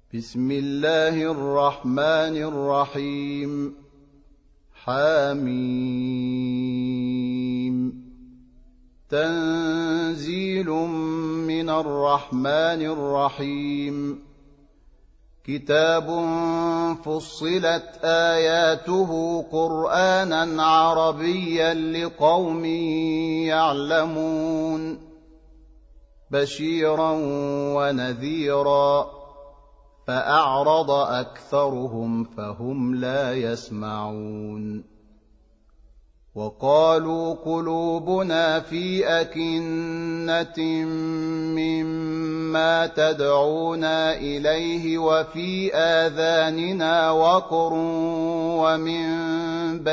بسم الله الرحمن الرحيم حميم تنزيل من الرحمن الرحيم كتاب فصلت آياته قرآنا عربيا لقوم يعلمون بشيرا ونذيرا فأعرض أكثرهم فهم لا يسمعون وقالوا قلوبنا في أكنة مما تدعونا إليه وفي آذاننا وقر ومن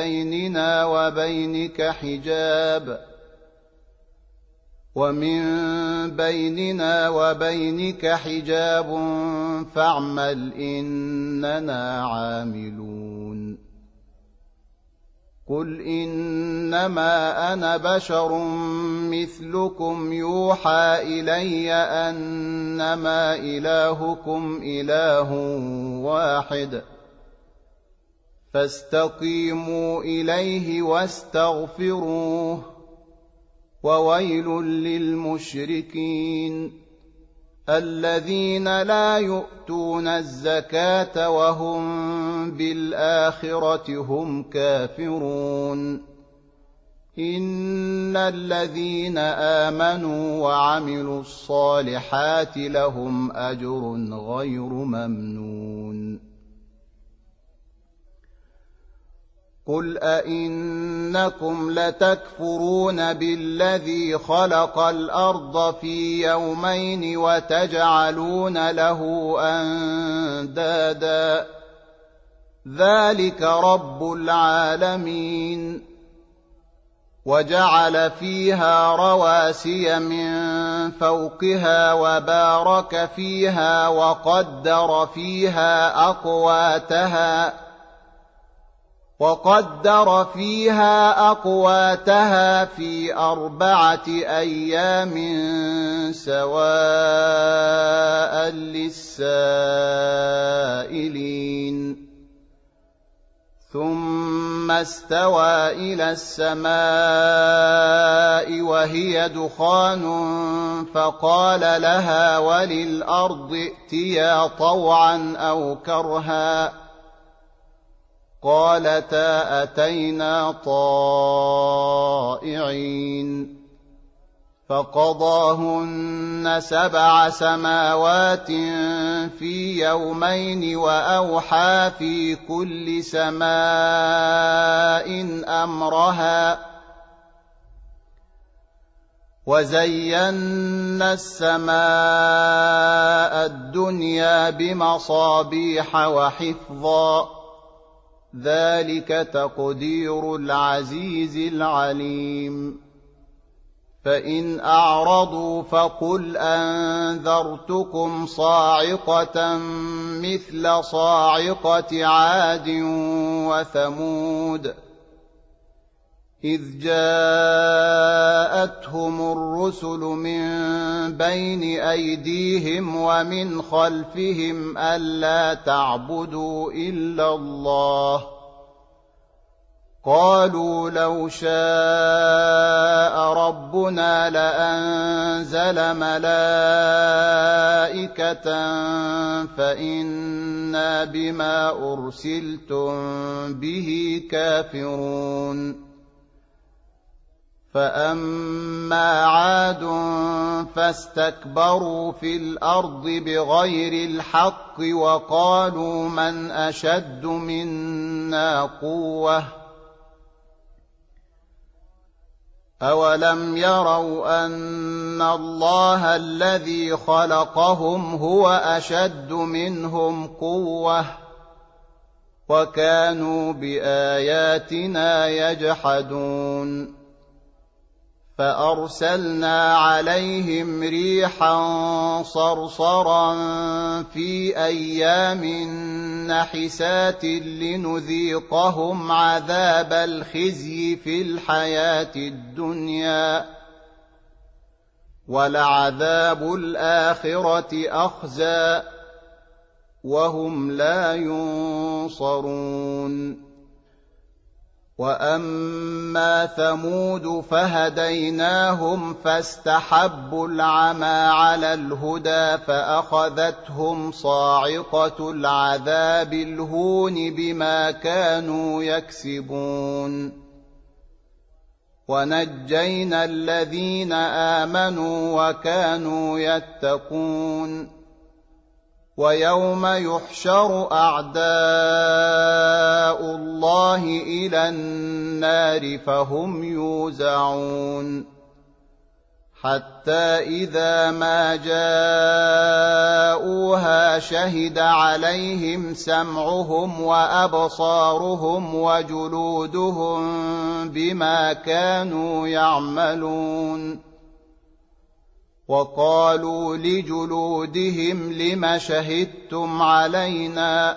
بيننا وبينك حجاب فاعمل إننا عاملون قل إنما أنا بشر مثلكم يوحى إلي أنما إلهكم إله واحد فاستقيموا إليه واستغفروه وويل للمشركين الذين لا يؤتون الزكاة وهم بالآخرة هم كافرون إن الذين آمنوا وعملوا الصالحات لهم أجر غير ممنون قل أئنكم لتكفرون بالذي خلق الأرض في يومين وتجعلون له أندادا ذلك رب العالمين وجعل فيها رواسي من فوقها وبارك فيها وقدر فيها أقواتها في 4 أيام سواء للسائلين ثم استوى إلى السماء وهي دخان فقال لها وللأرض ائتيا طوعا أو كرها قالتا أتينا طائعين فقضاهن 7 سماوات في يومين وأوحى في كل سماء أمرها وزينا السماء الدنيا بمصابيح وحفظا ذلك تقدير العزيز العليم فإن أعرضوا فقل أنذرتكم صاعقة مثل صاعقة عاد وثمود إذ جاءتهم الرسل من بين أيديهم ومن خلفهم ألا تعبدوا إلا الله قالوا لو شاء ربنا لأنزل ملائكة فإنا بما أرسلتم به كافرون فأما عاد فاستكبروا في الأرض بغير الحق وقالوا من أشد منا قوة أولم يروا أن الله الذي خلقهم هو أشد منهم قوة وكانوا بآياتنا يجحدون فأرسلنا عليهم ريحا صرصرا في أيام نحسات لنذيقهم عذاب الخزي في الحياة الدنيا ولعذاب الآخرة أخزى وهم لا ينصرون. وأما ثمود فهديناهم فاستحبوا العمى على الهدى فأخذتهم صاعقة العذاب الهون بما كانوا يكسبون. ونجينا الذين آمنوا وكانوا يتقون. ويوم يحشر أعداء الله إلى النار فهم يوزعون. حتى إذا ما جاءوها شهد عليهم سمعهم وأبصارهم وجلودهم بما كانوا يعملون. وقالوا لجلودهم لم شهدتم علينا؟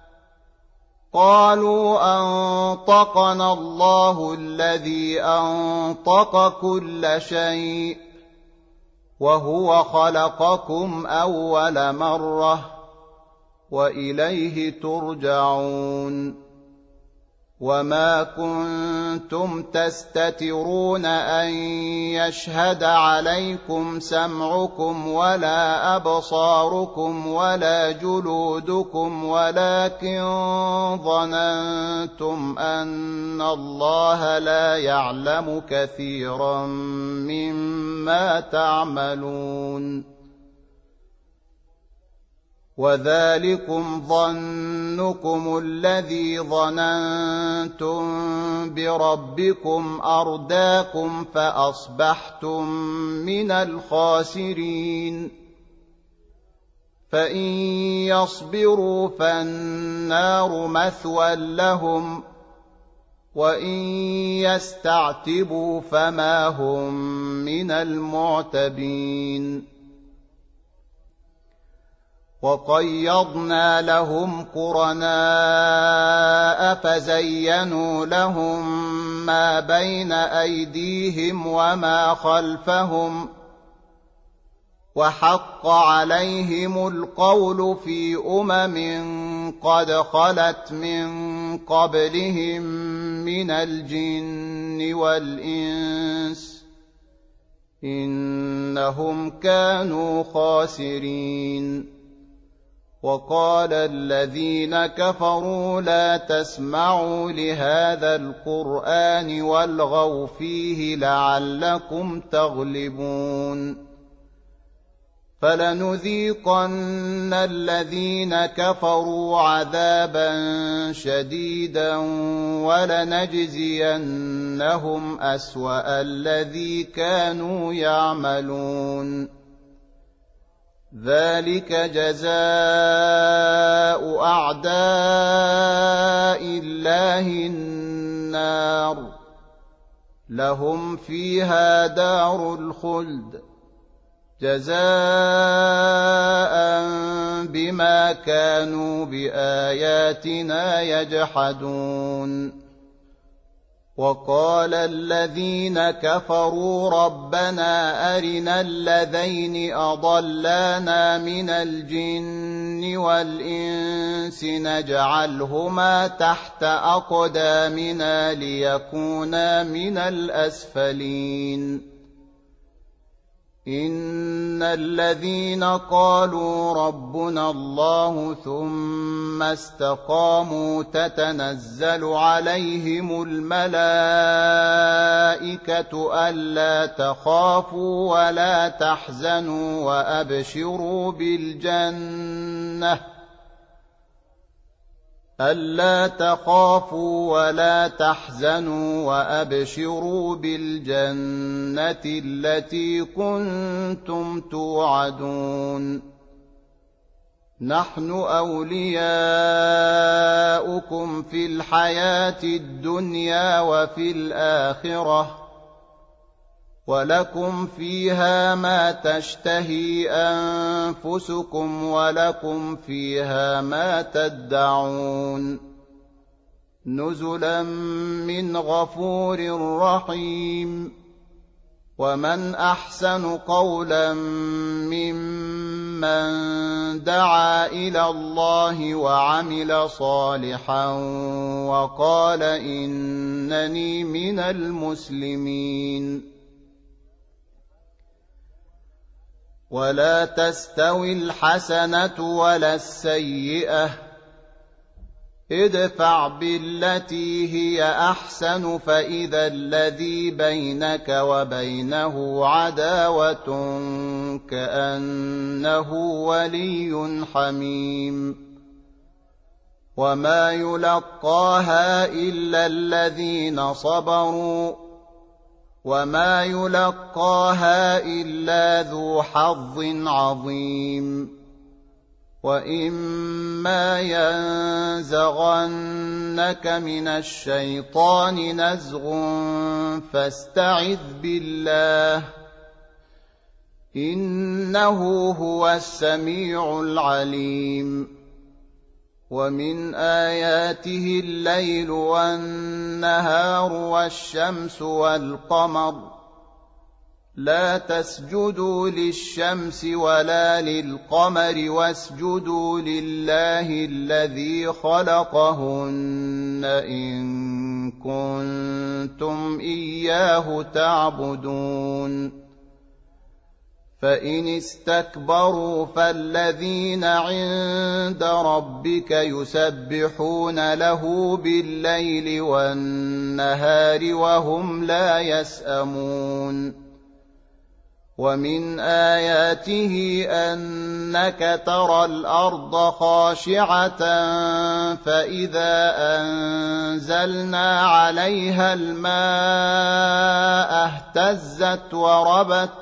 قالوا أنطقنا الله الذي أنطق كل شيء وهو خلقكم أول مرة وإليه ترجعون. وما كنتم تستترون أن يشهد عليكم سمعكم ولا أبصاركم ولا جلودكم ولكن ظننتم أن الله لا يعلم كثيرا مما تعملون. وذلكم ظنكم الذي ظننتم بربكم أرداكم فأصبحتم من الخاسرين. فإن يصبروا فالنار مثوى لهم وإن يستعتبوا فما هم من المعتبين. وقيضنا لهم قرناء فزينوا لهم ما بين أيديهم وما خلفهم وحق عليهم القول في قد خلت من قبلهم من الجن والإنس إنهم كانوا خاسرين. وقال الذين كفروا لا تسمعوا لهذا القرآن والغوا فيه لعلكم تغلبون. فلنذيقن الذين كفروا عذابا شديدا ولنجزينهم أسوأ الذي كانوا يعملون. ذلك جزاء أعداء الله النار لهم فيها دار الخلد جزاء بما كانوا بآياتنا يجحدون. وقال الذين كفروا ربنا أرنا الذين أضلانا من الجن والإنس نجعلهما تحت أقدامنا ليكونا من الأسفلين. إن الذين قالوا ربنا الله ثم استقاموا تتنزل عليهم الملائكة ألا تخافوا ولا تحزنوا وأبشروا بالجنة التي كنتم توعدون. نحن أولياؤكم في الحياة الدنيا وفي الآخرة ولكم فيها ما تشتهي أنفسكم ولكم فيها ما تدعون. نزلا من غفور رحيم. ومن أحسن قولا ممن من دعا إلى الله وعمل صالحا وقال إنني من المسلمين. ولا تستوي الحسنة ولا السيئة، ادفع بالتي هي أحسن فإذا الذي بينك وبينه عداوة كأنه ولي حميم. وما يلقاها إلا الذين صبروا وما يلقاها إلا ذو حظ عظيم. وإما ينزغنك من الشيطان نزغ فاستعذ بالله إنه هو السميع العليم. ومن آياته الليل والنهار والشمس والقمر، لا تسجدوا للشمس ولا للقمر واسجدوا لله الذي خلقهن إن كنتم إياه تعبدون. فإن استكبروا فالذين عند ربك يسبحون له بالليل والنهار وهم لا يسأمون. ومن آياته أنك ترى الأرض خاشعة فإذا أنزلنا عليها الماء اهتزت وربت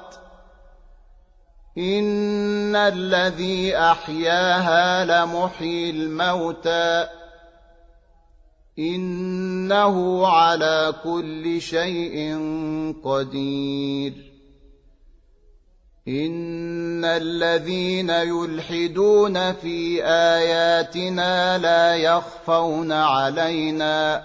إن الذي أحياها لمحيي الموتى إنه على كل شيء قدير. إن الذين يلحدون في آياتنا لا يخفون علينا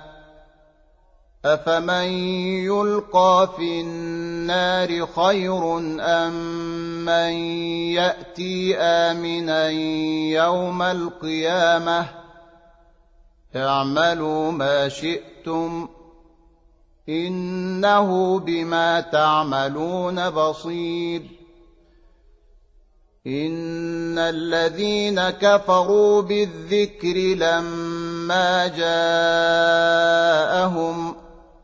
أفمن يلقى في النار خير أم من يأتي آمنا يوم القيامة اعملوا ما شئتم إنه بما تعملون بصير. إن الذين كفروا بالذكر لما جاءهم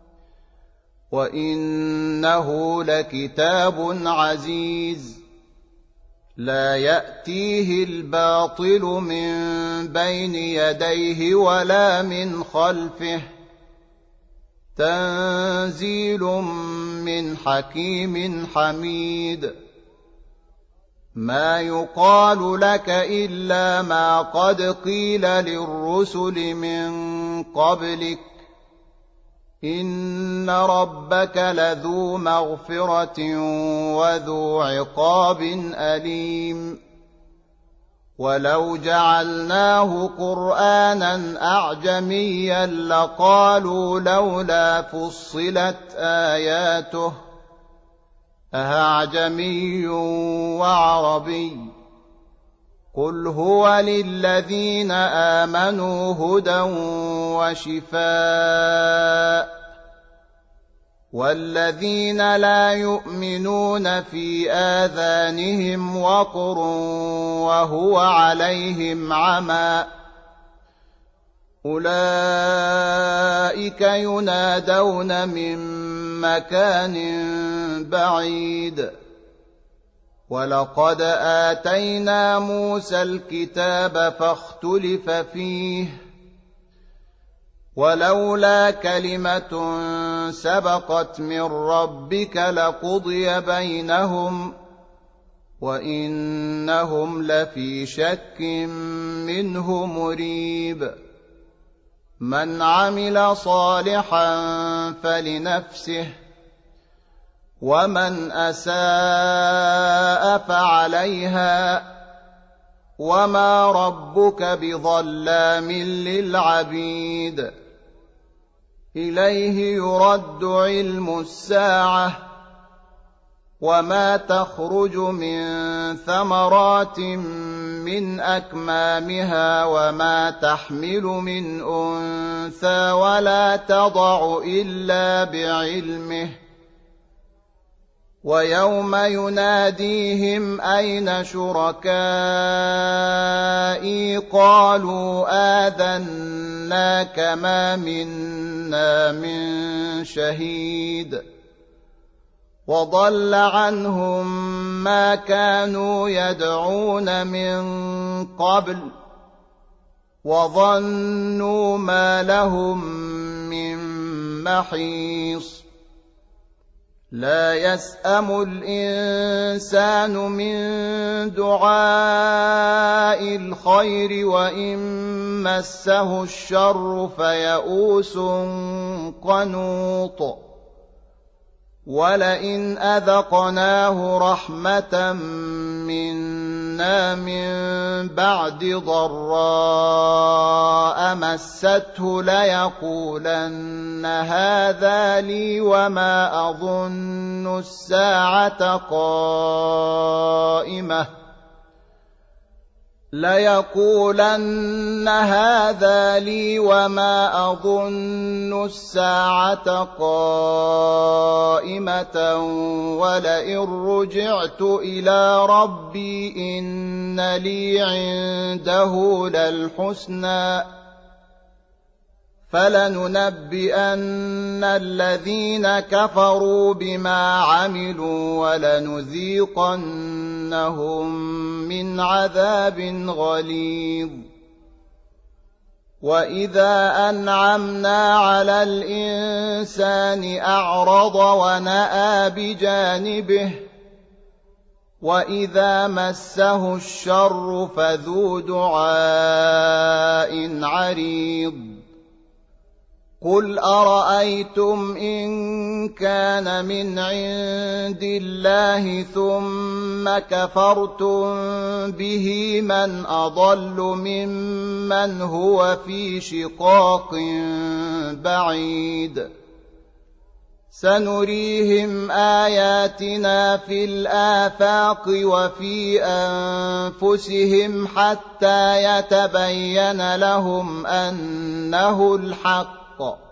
وإنه لكتاب عزيز لا يأتيه الباطل من بين يديه ولا من خلفه تنزيل من حكيم حميد. ما يقال لك إلا ما قد قيل للرسل من قبلك إن ربك لذو مغفرة وذو عقاب أليم. ولو جعلناه قرآنا أعجميا لقالوا لولا فصلت آياته أأعجمي وعربي قل هو للذين آمنوا هدى وشفاء والذين لا يؤمنون في آذانهم وقر وهو عليهم عمى أولئك ينادون من مكان بعيد. ولقد آتينا موسى الكتاب فاختلف فيه ولولا كلمة سبقت من ربك لقضي بينهم وإنهم لفي شك منه مريب. من عمل صالحا فلنفسه ومن أساء فعليها وما ربك بظلام للعبيد. إليه يرد علم الساعة وما تخرج من ثمرات من أكمامها وما تحمل من أنثى ولا تضع إلا بعلمه ويوم يناديهم أين شركائي قالوا آذناك ما منا من شهيد وضل عنهم ما كانوا يدعون من قبل وظنوا ما لهم من محيص لا يسأم الإنسان من دعاء الخير وإن مسه الشر فيئوس قنوط ولئن أذقناه رحمة منا من بعد ضراء مسته ليقولن هذا لي وما أظن الساعة قائمة ولئن رجعت إلى ربي إن لي عنده للحسنى فلننبئن الذين كفروا بما عملوا ولنذيقنهم من عذاب غليظ وإذا أنعمنا على الإنسان أعرض ونأى بجانبه وإذا مسه الشر فذو دعاء عريض قل أرأيتم إن كان من عند الله ثم كفرتم به من أضل ممن هو في شقاق بعيد سنريهم آياتنا في الآفاق وفي أنفسهم حتى يتبين لهم أنه الحق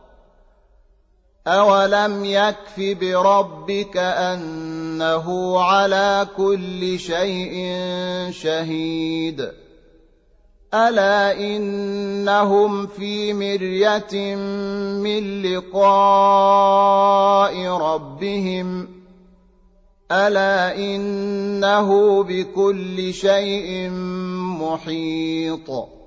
أولم يكف بربك أنه على كل شيء شهيد ألا إنهم في مرية من لقاء ربهم ألا إنه بكل شيء محيط